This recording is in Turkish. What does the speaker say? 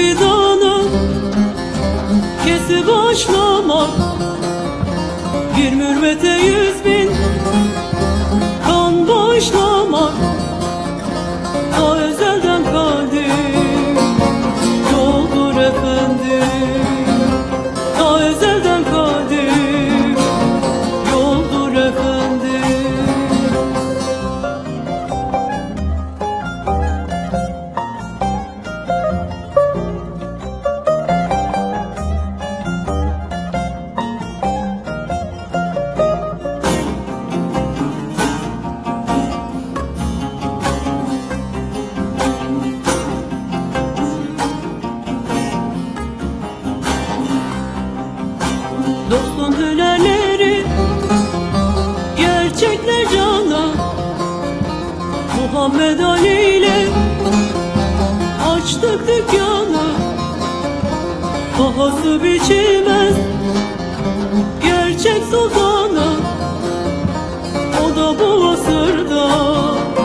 fidanı kesip başlamak, bir mürvete 100.000 kan bağışlamak. Ta ezelden kadim yoldur efendim, ta ezelden kadim yoldur efendim. Dostun hünerleri gerçekler cana, Muhammed Ali ile açtık dükkanı. Pahası biçilmez gerçek sultanı, o da bu asırda